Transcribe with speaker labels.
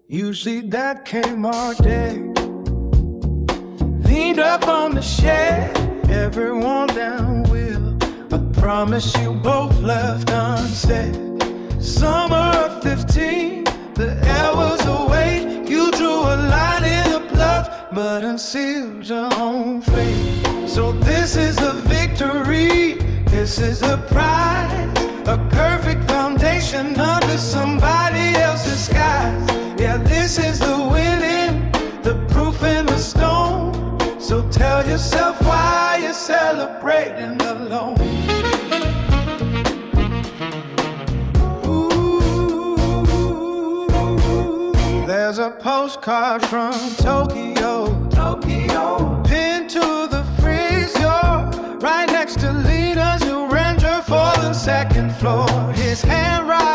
Speaker 1: You see that Kmart day, leaned up on the shed, everyone down will. I promise you both left unsaid. Summer of 15, the air was awake. You drew a line in the bluff, but unsealed your own fate. So this is the victory, this is the prize, a perfect foundation under somebody else's skies. Yeah, this is the winning, the proof in the stone. So tell yourself why you're celebrating alone. Ooh, there's a postcard from Tokyo, pinned to the fridge door, right next to Lita's new renter for the second floor. His handwriting